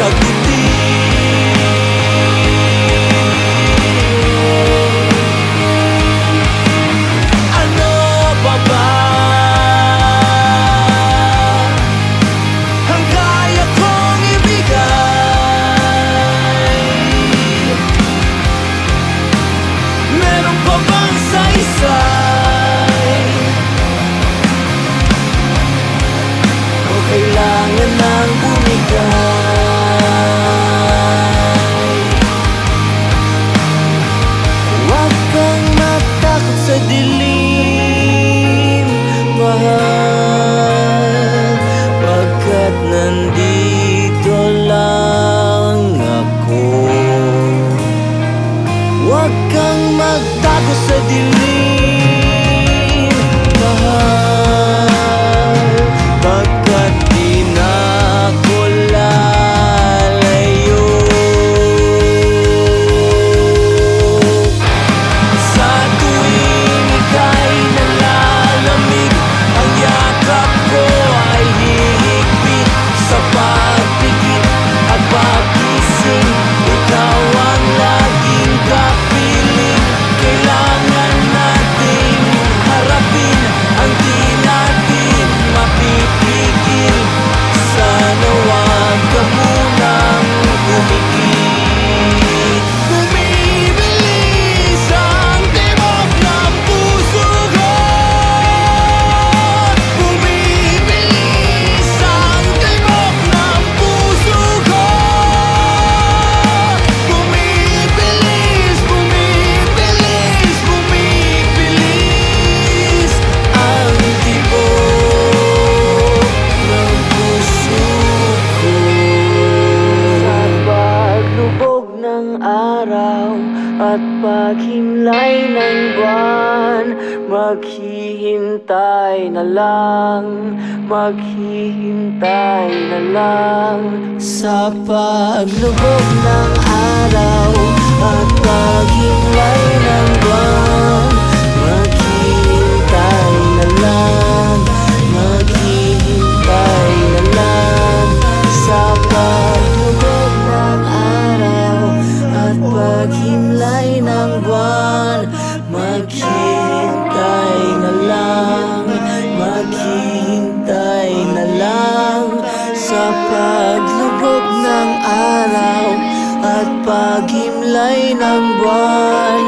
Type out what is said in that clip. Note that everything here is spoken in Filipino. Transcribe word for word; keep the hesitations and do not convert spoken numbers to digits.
Kailangan ng bumigay. Huwag kang matakot sa dilim, mahal, pagkat nandito lang ako. Huwag kang magtakot sa dilim, mahal, pagkat di na ako lalayo. Sa tuwing ika'y nalalamig, ang yakap ko ay hihigpit. Sa pagpikit at pagising, ikaw ang laging kapiling. Kailangan nating harapin ang di natin mapipigil. Sana wag ka munang bumigit. Bumibilis ang tibok ng puso ko. Bumibilis ang tibok ng puso ko. Bumibilis, bumibilis, bumibilis ang tibok ng puso ko. Sa paglubog ng araw at paghimlay ng buwan, maghihintay na lang, maghihintay na lang. Sa paglubog ng araw at paghimlay ng buwan, maghihintay na lang, maghihintay na lang. Sa paglubog ng araw at paghimlay ng buwan, maghihintay na lang, maghihintay na lang. Sa paglubog ng araw at paghimlay ng buwan,